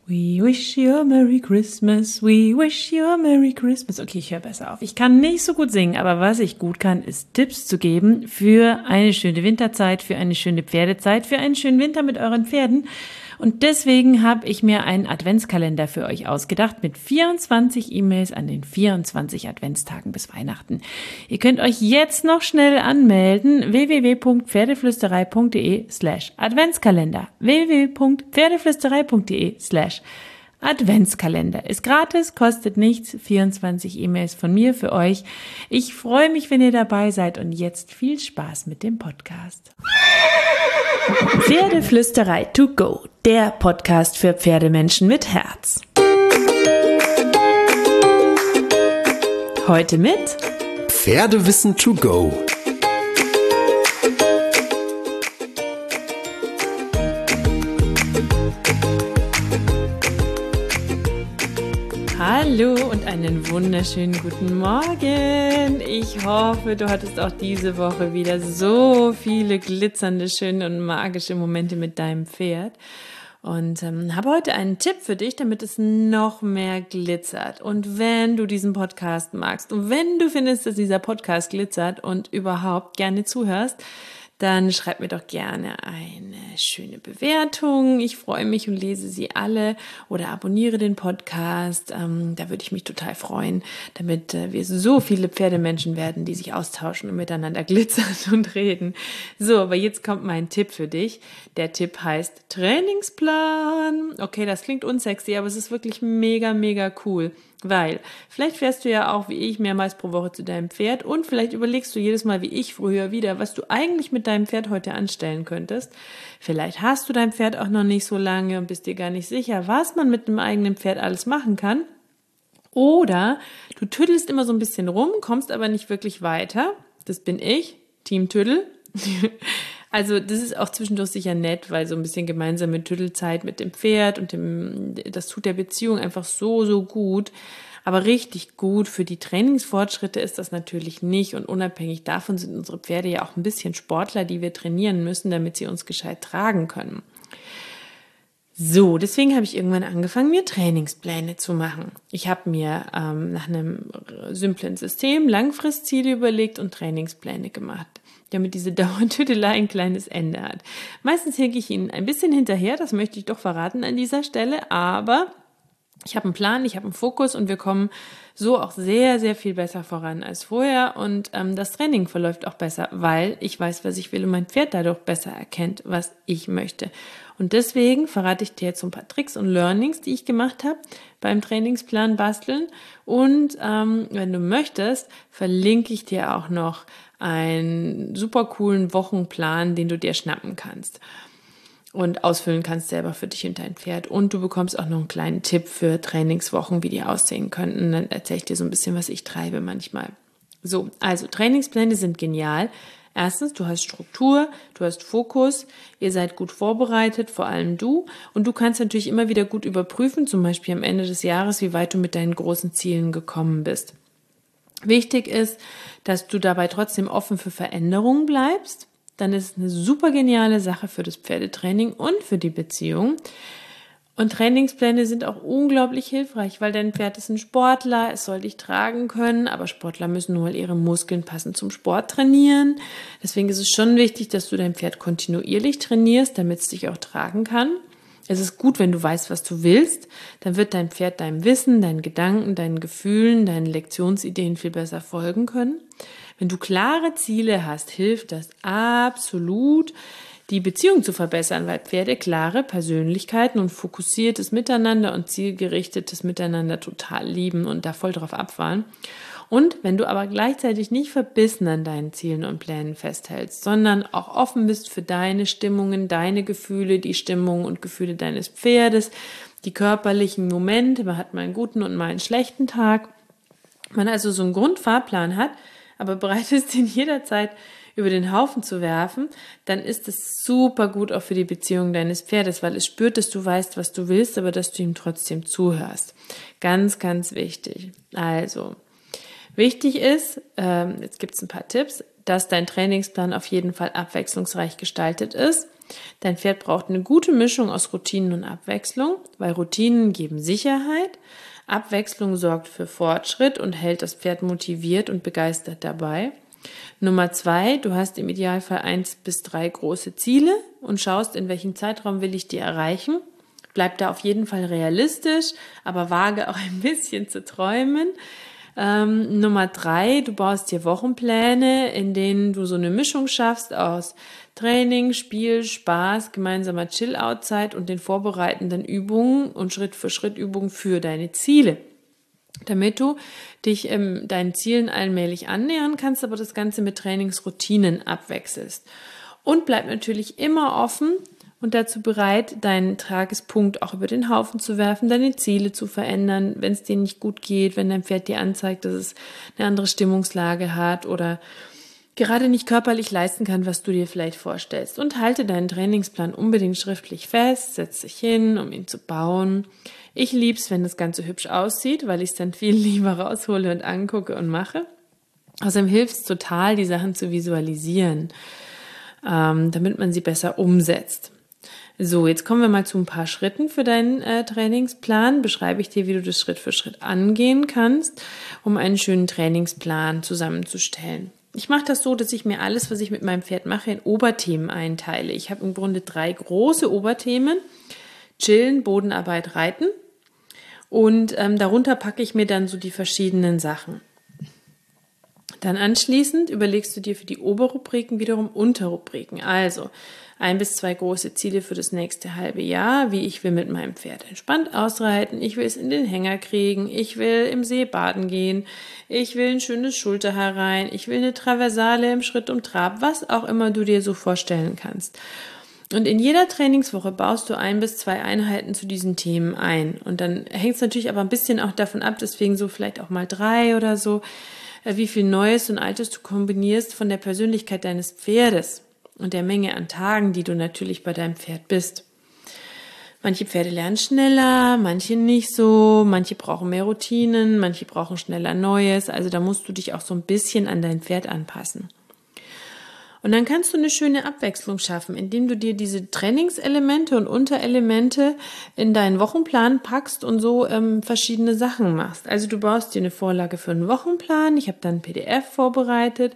We wish you a Merry Christmas, we wish you a Merry Christmas. Okay, ich höre besser auf. Ich kann nicht so gut singen, aber was ich gut kann, ist Tipps zu geben für eine schöne Winterzeit, für eine schöne Pferdezeit, für einen schönen Winter mit euren Pferden. Und deswegen habe ich mir einen Adventskalender für euch ausgedacht mit 24 E-Mails an den 24 Adventstagen bis Weihnachten. Ihr könnt euch jetzt noch schnell anmelden. www.pferdeflüsterei.de/Adventskalender www.pferdeflüsterei.de/Adventskalender ist gratis, kostet nichts, 24 E-Mails von mir für euch. Ich freue mich, wenn ihr dabei seid und jetzt viel Spaß mit dem Podcast. Pferdeflüsterei to go, der Podcast für Pferdemenschen mit Herz. Heute mit Pferdewissen to go. Hallo und einen wunderschönen guten Morgen. Ich hoffe, du hattest auch diese Woche wieder so viele glitzernde, schöne und magische Momente mit deinem Pferd. Und habe heute einen Tipp für dich, damit es noch mehr glitzert. Und wenn du diesen Podcast magst und wenn du findest, dass dieser Podcast glitzert und überhaupt gerne zuhörst, dann schreib mir doch gerne eine schöne Bewertung. Ich freue mich und lese sie alle oder abonniere den Podcast. Da würde ich mich total freuen, damit wir so viele Pferdemenschen werden, die sich austauschen und miteinander glitzern und reden. So, aber jetzt kommt mein Tipp für dich. Der Tipp heißt Trainingsplan. Okay, das klingt unsexy, aber es ist wirklich mega, mega cool. Weil vielleicht fährst du ja auch wie ich mehrmals pro Woche zu deinem Pferd und vielleicht überlegst du jedes Mal wie ich früher wieder, was du eigentlich mit deinem Pferd heute anstellen könntest. Vielleicht hast du dein Pferd auch noch nicht so lange und bist dir gar nicht sicher, was man mit dem eigenen Pferd alles machen kann. Oder du tüddelst immer so ein bisschen rum, kommst aber nicht wirklich weiter. Das bin ich, Team Tüddel. Also das ist auch zwischendurch sicher nett, weil so ein bisschen gemeinsame Tüddelzeit mit dem Pferd und das tut der Beziehung einfach so, so gut. Aber richtig gut für die Trainingsfortschritte ist das natürlich nicht. Und unabhängig davon sind unsere Pferde ja auch ein bisschen Sportler, die wir trainieren müssen, damit sie uns gescheit tragen können. So, deswegen habe ich irgendwann angefangen, mir Trainingspläne zu machen. Ich habe mir nach einem simplen System Langfristziele überlegt und Trainingspläne gemacht, damit diese Dauertüdelei ein kleines Ende hat. Meistens hinke ich ihnen ein bisschen hinterher, das möchte ich doch verraten an dieser Stelle, aber ich habe einen Plan, ich habe einen Fokus und wir kommen so auch sehr, sehr viel besser voran als vorher und das Training verläuft auch besser, weil ich weiß, was ich will und mein Pferd dadurch besser erkennt, was ich möchte. Und deswegen verrate ich dir jetzt so ein paar Tricks und Learnings, die ich gemacht habe beim Trainingsplan basteln und wenn du möchtest, verlinke ich dir auch noch einen super coolen Wochenplan, den du dir schnappen kannst und ausfüllen kannst selber für dich und dein Pferd. Und du bekommst auch noch einen kleinen Tipp für Trainingswochen, wie die aussehen könnten. Dann erzähle ich dir so ein bisschen, was ich treibe manchmal. So, also Trainingspläne sind genial. Erstens, du hast Struktur, du hast Fokus, ihr seid gut vorbereitet, vor allem du. Und du kannst natürlich immer wieder gut überprüfen, zum Beispiel am Ende des Jahres, wie weit du mit deinen großen Zielen gekommen bist. Wichtig ist, dass du dabei trotzdem offen für Veränderungen bleibst. Dann ist es eine super geniale Sache für das Pferdetraining und für die Beziehung. Und Trainingspläne sind auch unglaublich hilfreich, weil dein Pferd ist ein Sportler, es soll dich tragen können, aber Sportler müssen nur mal ihre Muskeln passend zum Sport trainieren. Deswegen ist es schon wichtig, dass du dein Pferd kontinuierlich trainierst, damit es dich auch tragen kann. Es ist gut, wenn du weißt, was du willst, dann wird dein Pferd deinem Wissen, deinen Gedanken, deinen Gefühlen, deinen Lektionsideen viel besser folgen können. Wenn du klare Ziele hast, hilft das absolut, die Beziehung zu verbessern, weil Pferde klare Persönlichkeiten und fokussiertes Miteinander und zielgerichtetes Miteinander total lieben und da voll drauf abfahren. Und wenn du aber gleichzeitig nicht verbissen an deinen Zielen und Plänen festhältst, sondern auch offen bist für deine Stimmungen, deine Gefühle, die Stimmungen und Gefühle deines Pferdes, die körperlichen Momente, man hat mal einen guten und mal einen schlechten Tag, man also so einen Grundfahrplan hat, aber bereit ist, ihn jederzeit über den Haufen zu werfen, dann ist es super gut auch für die Beziehung deines Pferdes, weil es spürt, dass du weißt, was du willst, aber dass du ihm trotzdem zuhörst. Ganz, ganz wichtig. Also, wichtig ist, jetzt gibt es ein paar Tipps, dass dein Trainingsplan auf jeden Fall abwechslungsreich gestaltet ist. Dein Pferd braucht eine gute Mischung aus Routinen und Abwechslung, weil Routinen geben Sicherheit, Abwechslung sorgt für Fortschritt und hält das Pferd motiviert und begeistert dabei. Nummer 2, du hast im Idealfall 1 bis 3 große Ziele und schaust, in welchem Zeitraum will ich die erreichen. Bleib da auf jeden Fall realistisch, aber wage auch ein bisschen zu träumen. Nummer 3, du baust dir Wochenpläne, in denen du so eine Mischung schaffst aus Training, Spiel, Spaß, gemeinsamer Chill-Out-Zeit und den vorbereitenden Übungen und Schritt-für-Schritt-Übungen für deine Ziele. Damit du dich deinen Zielen allmählich annähern kannst, aber das Ganze mit Trainingsroutinen abwechselst. Und bleib natürlich immer offen und dazu bereit, deinen Tagespunkt auch über den Haufen zu werfen, deine Ziele zu verändern, wenn es dir nicht gut geht, wenn dein Pferd dir anzeigt, dass es eine andere Stimmungslage hat oder gerade nicht körperlich leisten kann, was du dir vielleicht vorstellst. Und halte deinen Trainingsplan unbedingt schriftlich fest, setz dich hin, um ihn zu bauen. Ich lieb's, wenn das Ganze hübsch aussieht, weil ich es dann viel lieber raushole und angucke und mache. Außerdem hilft es total, die Sachen zu visualisieren, damit man sie besser umsetzt. So, jetzt kommen wir mal zu ein paar Schritten für deinen Trainingsplan. Beschreibe ich dir, wie du das Schritt für Schritt angehen kannst, um einen schönen Trainingsplan zusammenzustellen. Ich mache das so, dass ich mir alles, was ich mit meinem Pferd mache, in Oberthemen einteile. Ich habe im Grunde 3 große Oberthemen: Chillen, Bodenarbeit, Reiten. Und darunter packe ich mir dann so die verschiedenen Sachen. Dann anschließend überlegst du dir für die Oberrubriken wiederum Unterrubriken. Also 1 bis 2 große Ziele für das nächste halbe Jahr, wie ich will mit meinem Pferd entspannt ausreiten, ich will es in den Hänger kriegen, ich will im See baden gehen, ich will ein schönes Schulterhaar rein, ich will eine Traversale im Schritt um Trab, was auch immer du dir so vorstellen kannst. Und in jeder Trainingswoche baust du 1 bis 2 Einheiten zu diesen Themen ein. Und dann hängt es natürlich aber ein bisschen auch davon ab, deswegen so vielleicht auch mal 3 oder so, wie viel Neues und Altes du kombinierst von der Persönlichkeit deines Pferdes und der Menge an Tagen, die du natürlich bei deinem Pferd bist. Manche Pferde lernen schneller, manche nicht so, manche brauchen mehr Routinen, manche brauchen schneller Neues. Also da musst du dich auch so ein bisschen an dein Pferd anpassen. Und dann kannst du eine schöne Abwechslung schaffen, indem du dir diese Trainingselemente und Unterelemente in deinen Wochenplan packst und so verschiedene Sachen machst. Also du baust dir eine Vorlage für einen Wochenplan. Ich habe dann ein PDF vorbereitet.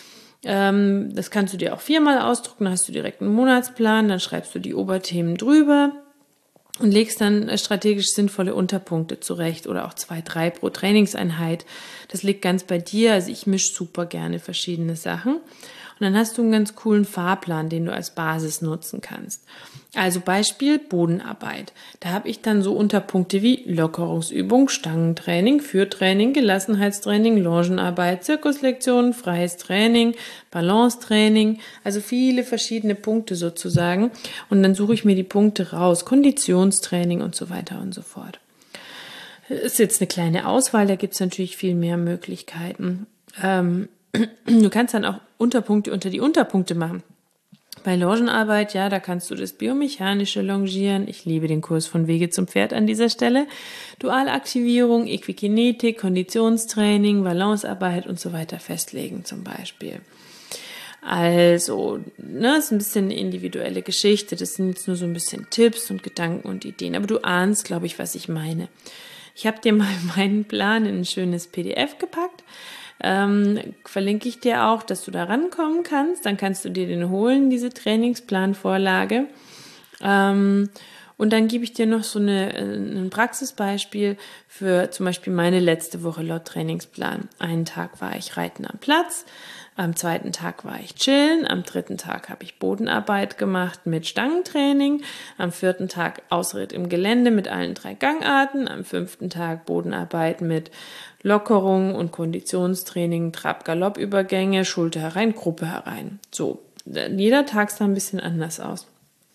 Das kannst du dir auch 4-mal ausdrucken. Dann hast du direkt einen Monatsplan. Dann schreibst du die Oberthemen drüber und legst dann strategisch sinnvolle Unterpunkte zurecht oder auch 2, 3 pro Trainingseinheit. Das liegt ganz bei dir. Also ich mische super gerne verschiedene Sachen. Und dann hast du einen ganz coolen Fahrplan, den du als Basis nutzen kannst. Also Beispiel Bodenarbeit. Da habe ich dann so Unterpunkte wie Lockerungsübung, Stangentraining, Führtraining, Gelassenheitstraining, Longenarbeit, Zirkuslektionen, freies Training, Balancetraining. Also viele verschiedene Punkte sozusagen. Und dann suche ich mir die Punkte raus. Konditionstraining und so weiter und so fort. Ist jetzt eine kleine Auswahl, da gibt es natürlich viel mehr Möglichkeiten. Du kannst dann auch Unterpunkte unter die Unterpunkte machen. Bei Longenarbeit, ja, da kannst du das biomechanische Longieren. Ich liebe den Kurs von Wege zum Pferd an dieser Stelle. Dualaktivierung, Equikinetik, Konditionstraining, Balancearbeit und so weiter festlegen zum Beispiel. Also, ist ein bisschen eine individuelle Geschichte. Das sind jetzt nur so ein bisschen Tipps und Gedanken und Ideen. Aber du ahnst, glaube ich, was ich meine. Ich habe dir mal meinen Plan in ein schönes PDF gepackt. Verlinke ich dir auch, dass du da rankommen kannst. Dann kannst du dir den holen, diese Trainingsplanvorlage. Und dann gebe ich dir noch so ein Praxisbeispiel für zum Beispiel meine letzte Woche laut Trainingsplan. Einen Tag war ich reiten am Platz, am 2. Tag war ich chillen, am 3. Tag habe ich Bodenarbeit gemacht mit Stangentraining, am 4. Tag Ausritt im Gelände mit allen 3 Gangarten, am 5. Tag Bodenarbeit mit Lockerung und Konditionstraining, Trab-Galopp-Übergänge, Schulter herein, Gruppe herein. So, jeder Tag sah ein bisschen anders aus.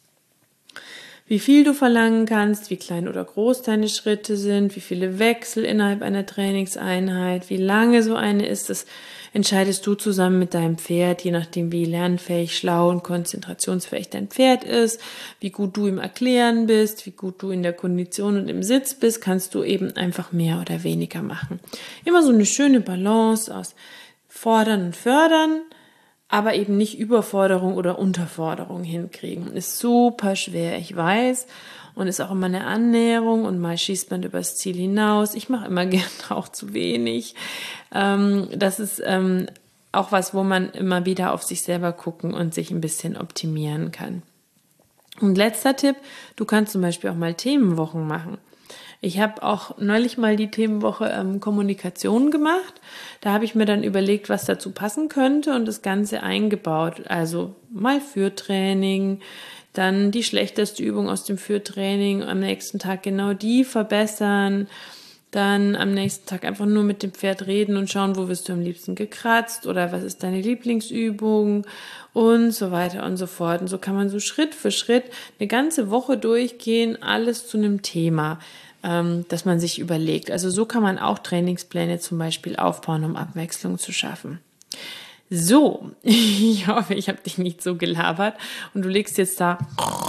Wie viel du verlangen kannst, wie klein oder groß deine Schritte sind, wie viele Wechsel innerhalb einer Trainingseinheit, wie lange so eine ist, das entscheidest du zusammen mit deinem Pferd, je nachdem wie lernfähig, schlau und konzentrationsfähig dein Pferd ist, wie gut du im Erklären bist, wie gut du in der Kondition und im Sitz bist, kannst du eben einfach mehr oder weniger machen. Immer so eine schöne Balance aus Fordern und Fördern, aber eben nicht Überforderung oder Unterforderung hinkriegen. Ist super schwer, ich weiß. Und ist auch immer eine Annäherung und mal schießt man übers Ziel hinaus. Ich mache immer gerne auch zu wenig. Das ist auch was, wo man immer wieder auf sich selber gucken und sich ein bisschen optimieren kann. Und letzter Tipp, du kannst zum Beispiel auch mal Themenwochen machen. Ich habe auch neulich mal die Themenwoche Kommunikation gemacht. Da habe ich mir dann überlegt, was dazu passen könnte und das Ganze eingebaut. Also mal Führtraining, dann die schlechteste Übung aus dem Führtraining, am nächsten Tag genau die verbessern, dann am nächsten Tag einfach nur mit dem Pferd reden und schauen, wo wirst du am liebsten gekratzt oder was ist deine Lieblingsübung und so weiter und so fort. Und so kann man so Schritt für Schritt eine ganze Woche durchgehen, alles zu einem Thema, das man sich überlegt. Also so kann man auch Trainingspläne zum Beispiel aufbauen, um Abwechslung zu schaffen. So, ich hoffe, ich habe dich nicht so gelabert und du legst jetzt da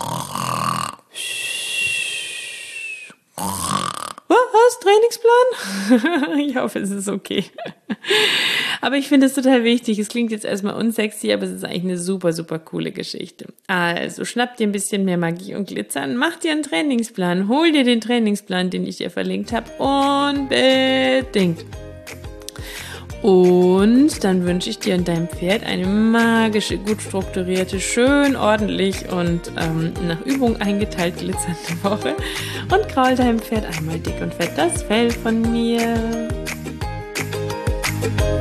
was? Trainingsplan? Ich hoffe, es ist okay. Aber ich finde es total wichtig. Es klingt jetzt erstmal unsexy, aber es ist eigentlich eine super, super coole Geschichte. Also schnapp dir ein bisschen mehr Magie und Glitzer an, mach dir einen Trainingsplan, hol dir den Trainingsplan, den ich dir verlinkt habe, unbedingt. Und dann wünsche ich dir und deinem Pferd eine magische, gut strukturierte, schön ordentlich und nach Übung eingeteilt glitzernde Woche. Und kraul deinem Pferd einmal dick und fett das Fell von mir.